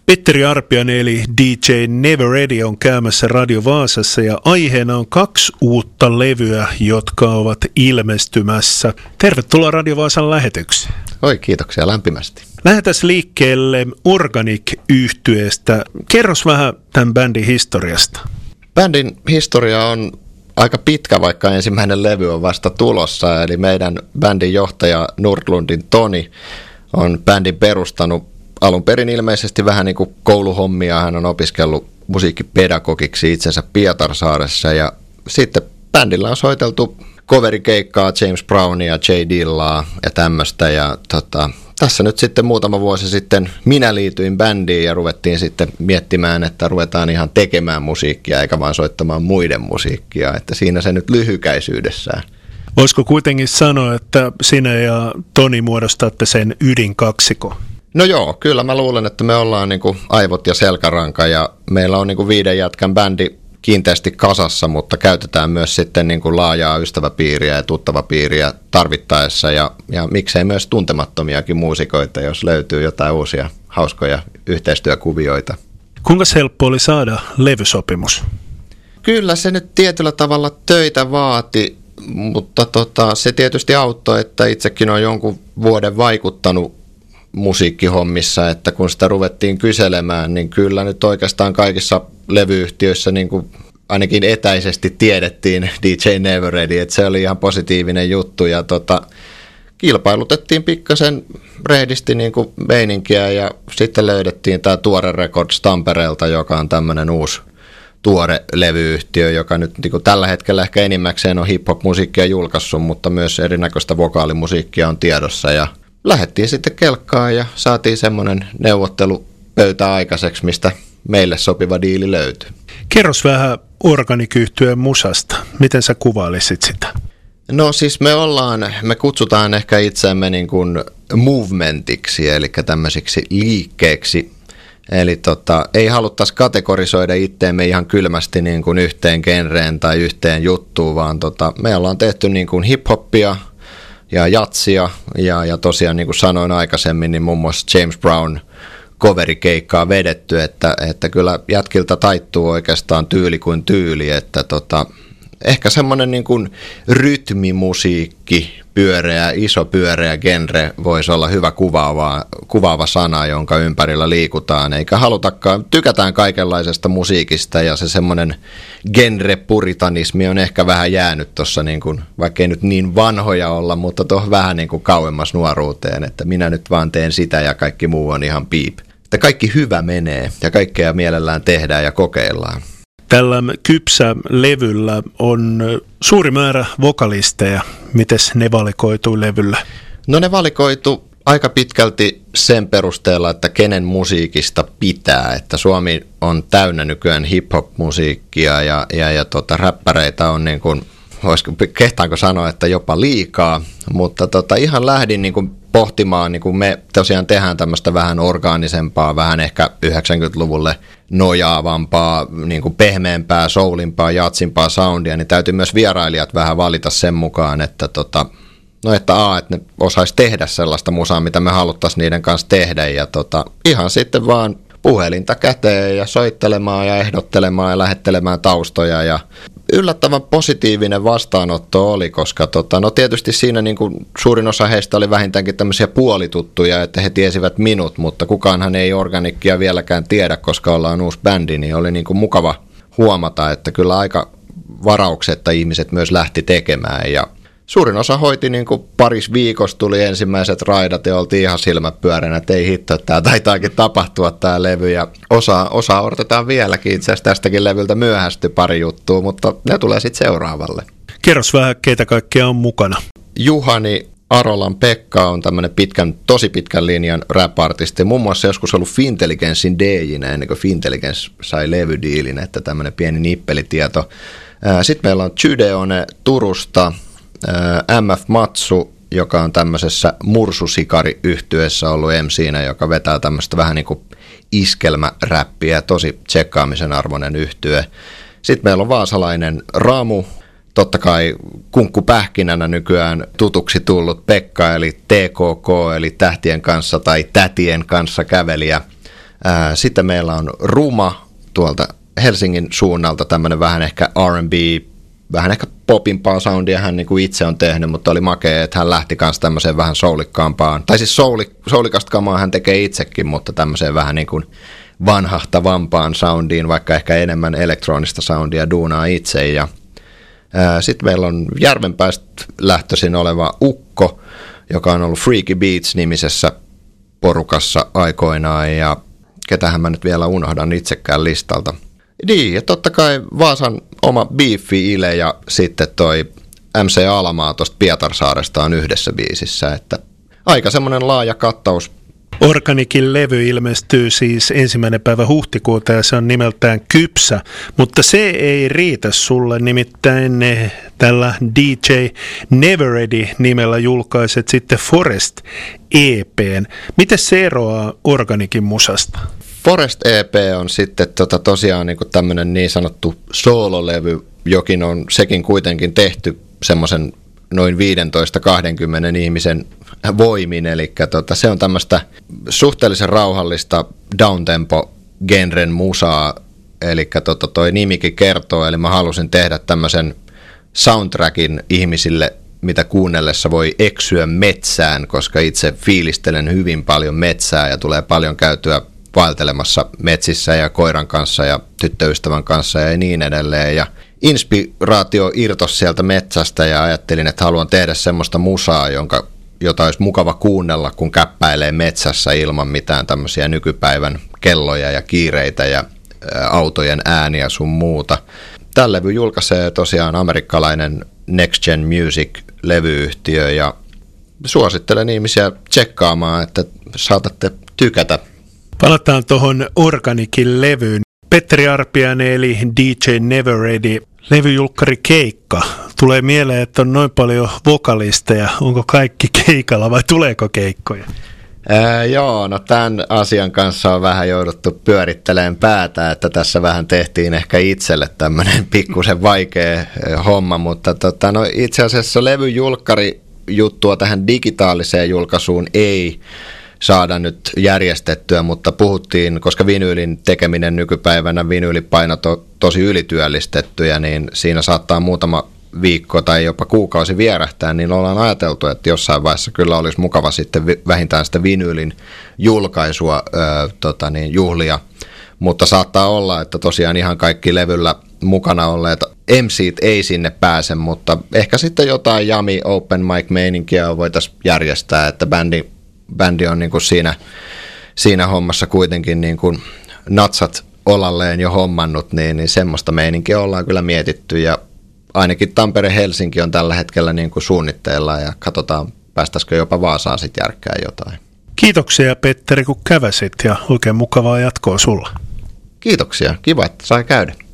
Petteri Arpiainen eli DJ Never Ready on käymässä Radio Vaasassa ja aiheena on 2 uutta levyä, jotka ovat ilmestymässä. Tervetuloa Radio Vaasan lähetykseen. Oi, kiitoksia lämpimästi. Lähdetään liikkeelle Organic-yhtyeestä. Kerros vähän tämän bändin historiasta. Bändin historia on aika pitkä, vaikka ensimmäinen levy on vasta tulossa. Eli meidän bändin johtaja Nordlundin Toni on bändin perustanut alun perin ilmeisesti vähän niin kuin kouluhommia. Hän on opiskellut musiikkipedagogiksi itsensä Pietarsaaressa ja sitten bändillä on soiteltu coverikeikkaa James Brownia, J. Dillaa ja tämmöistä. Ja tässä nyt sitten muutama vuosi sitten minä liityin bändiin ja ruvettiin sitten miettimään, että ruvetaan ihan tekemään musiikkia eikä vaan soittamaan muiden musiikkia. Että siinä se nyt lyhykäisyydessään. Voisiko kuitenkin sanoa, että sinä ja Toni muodostatte sen ydinkaksikon? No joo, kyllä mä luulen, että me ollaan niin kuin aivot ja selkäranka ja meillä on niin kuin 5 jätkän bändi kiinteästi kasassa, mutta käytetään myös sitten niin kuin laajaa ystäväpiiriä ja tuttavapiiriä tarvittaessa ja miksei myös tuntemattomiakin muusikoita, jos löytyy jotain uusia hauskoja yhteistyökuvioita. Kuinka helppo oli saada levysopimus? Kyllä se nyt tietyllä tavalla töitä vaati, mutta se tietysti auttoi, että itsekin on jonkun vuoden vaikuttanut musiikkihommissa, että kun sitä ruvettiin kyselemään, niin kyllä nyt oikeastaan kaikissa levyyhtiöissä niin kuin ainakin etäisesti tiedettiin DJ Never Ready, että se oli ihan positiivinen juttu ja kilpailutettiin pikkasen rehdisti niin kuin meininkiä ja sitten löydettiin tämä Tuore Records Tampereelta, joka on tämmöinen uusi tuore levyyhtiö, joka nyt niin kuin tällä hetkellä ehkä enimmäkseen on hip-hop-musiikkia julkaissut, mutta myös erinäköistä vokaalimusiikkia on tiedossa ja lähdettiin sitten kelkkaan ja saatiin semmoinen neuvottelupöytä aikaiseksi, mistä meille sopiva diili löytyi. Kerros vähän Organic-yhtyeen musasta. Miten sä kuvailisit sitä? No siis me kutsutaan ehkä itseämme niin kuin movementiksi, eli tämmöisiksi liikkeeksi. Eli ei haluttaisi kategorisoida itteemme ihan kylmästi niin kuin yhteen genreen tai yhteen juttuun, vaan me ollaan tehty niin kuin hip-hoppia, ja jatsia, ja tosiaan niin kuin sanoin aikaisemmin, niin muun muassa James Brown coverikeikkaa vedetty, että kyllä jätkiltä taittuu oikeastaan tyyli kuin tyyli, että ehkä semmoinen niin kuin rytmimusiikki, iso pyöreä genre voisi olla hyvä kuvaava sana, jonka ympärillä liikutaan, eikä halutakaan, tykätään kaikenlaisesta musiikista ja se semmoinen genre-puritanismi on ehkä vähän jäänyt tuossa, niin kuin, vaikka ei nyt niin vanhoja olla, mutta tuohon vähän niin kuin kauemmas nuoruuteen, että minä nyt vaan teen sitä ja kaikki muu on ihan piip. Että kaikki hyvä menee ja kaikkea mielellään tehdään ja kokeillaan. Tällä Kypsä-levyllä on suuri määrä vokalisteja. Mites ne valikoituu levyllä? No ne valikoitu aika pitkälti sen perusteella, että kenen musiikista pitää. Että Suomi on täynnä nykyään hip-hop-musiikkia ja räppäreitä on niin kuin, kehtaanko sanoa, että jopa liikaa. Mutta ihan lähdin niin kuin pohtimaan, niin kuin me tosiaan tehdään tämmöistä vähän orgaanisempaa, vähän ehkä 90-luvulle nojaavampaa, niin kuin pehmeämpää, soulimpaa, jatsimpaa soundia, niin täytyy myös vierailijat vähän valita sen mukaan, että että ne osaisi tehdä sellaista musaa, mitä me haluttaisiin niiden kanssa tehdä, ja ihan sitten vaan puhelinta käteen ja soittelemaan ja ehdottelemaan ja lähettelemään taustoja, ja yllättävän positiivinen vastaanotto oli, koska tietysti siinä niin kuin suurin osa heistä oli vähintäänkin tämmöisiä puolituttuja, että he tiesivät minut, mutta kukaanhan ei Organicia vieläkään tiedä, koska ollaan uusi bändi, niin oli niin kuin mukava huomata, että kyllä aika varauksetta ihmiset myös lähti tekemään ja suurin osa hoiti niin kuin paris viikossa tuli ensimmäiset raidat ja oltiin ihan silmäpyöränä, että ei hitto, tämä taitaakin tapahtua tämä levy ja osa odotetaan vieläkin, itse asiassa tästäkin levyltä myöhästy pari juttua, mutta ne tulee sitten seuraavalle. Kerros vähän, keitä kaikkea on mukana. Juhani Arolan Pekka on tämmöinen tosi pitkän linjan rap-artisti, muun muassa joskus ollut Fintelligencein DJ:nä ennen kuin Fintelligence sai levydiilin, että tämmöinen pieni nippelitieto. Sitten meillä on Chydeone Turusta, MF Matsu, joka on tämmöisessä Mursusikari-yhtyeessä ollut MC:nä, joka vetää tämmöistä vähän niin kuin iskelmäräppiä, tosi tsekkaamisen arvoinen yhtye. Sitten meillä on vaasalainen Ramu, totta kai kunkkupähkinänä nykyään tutuksi tullut Pekka, eli TKK, eli Tähtien kanssa tai Tätien kanssa kävelijä. Sitten meillä on Ruma tuolta Helsingin suunnalta, tämmöinen vähän ehkä R&B, vähän ehkä popimpaa soundia hän niin kuin itse on tehnyt, mutta oli makea, että hän lähti kanssa tämmöiseen vähän soulikkaampaan, tai siis soulikasta kamaa hän tekee itsekin, mutta tämmöiseen vähän niin kuin vanhahtavampaan soundiin, vaikka ehkä enemmän elektronista soundia duunaa itse. Ja sitten meillä on Järvenpäästä lähtöisin oleva Ukko, joka on ollut Freaky Beats-nimisessä porukassa aikoinaan, ja ketähän mä nyt vielä unohdan itsekään listalta. Niin, ja totta kai Vaasan oma Beefi Ile ja sitten toi MC Alamaa tuosta Pietarsaaresta on yhdessä biisissä, että aika semmoinen laaja kattaus. Organikin levy ilmestyy siis 1. päivä huhtikuuta ja se on nimeltään Kypsä, mutta se ei riitä sulle, nimittäin tällä DJ Neverready nimellä julkaiset sitten Forest EP:n. Miten se eroaa Organikin musasta? Forest EP on sitten tosiaan niin tämmöinen niin sanottu soololevy, jokin on sekin kuitenkin tehty semmoisen noin 15-20 ihmisen voimin, eli se on tämmöistä suhteellisen rauhallista downtempo-genren musaa, eli toi nimikin kertoo, eli mä halusin tehdä tämmöisen soundtrackin ihmisille, mitä kuunnellessa voi eksyä metsään, koska itse fiilistelen hyvin paljon metsää ja tulee paljon käytyä vaeltelemassa metsissä ja koiran kanssa ja tyttöystävän kanssa ja niin edelleen. Ja inspiraatio irtosi sieltä metsästä ja ajattelin, että haluan tehdä semmoista musaa, jota olisi mukava kuunnella, kun käppäilee metsässä ilman mitään tämmöisiä nykypäivän kelloja ja kiireitä ja autojen ääniä sun muuta. Tämä levy julkaisee tosiaan amerikkalainen Next Gen Music-levyyhtiö ja suosittelen ihmisiä tsekkaamaan, että saatatte tykätä. Palataan tuohon Organikin levyyn. Petteri Arpiainen eli DJ Neverready, levyjulkkari keikka. Tulee mieleen, että on noin paljon vokalisteja. Onko kaikki keikalla vai tuleeko keikkoja? Joo, no tämän asian kanssa on vähän jouduttu pyörittelemään päätä, että tässä vähän tehtiin ehkä itselle tämmöinen pikkusen vaikea homma, mutta no itse asiassa levyjulkkari juttua tähän digitaaliseen julkaisuun ei saada nyt järjestettyä, mutta puhuttiin, koska vinyylin tekeminen nykypäivänä, vinyylipainot on tosi ylityöllistettyjä, niin siinä saattaa muutama viikko tai jopa kuukausi vierähtää, niin ollaan ajateltu, että jossain vaiheessa kyllä olisi mukava sitten vähintään sitä vinyylin julkaisua juhlia, mutta saattaa olla, että tosiaan ihan kaikki levyllä mukana olleet MC:t ei sinne pääse, mutta ehkä sitten jotain Jami Open Mic-meininkiä voitaisiin järjestää, että bändi on niin kuin siinä hommassa kuitenkin niin kuin natsat olalleen jo hommannut, niin semmoista meininkiä ollaan kyllä mietitty ja ainakin Tampere-Helsinki on tällä hetkellä niin kuin suunnitteilla ja katsotaan, päästäisikö jopa Vaasaan sitten järkkää jotain. Kiitoksia Petteri, kun käväsit ja oikein mukavaa jatkoa sulla. Kiitoksia, kiva, että sai käydä.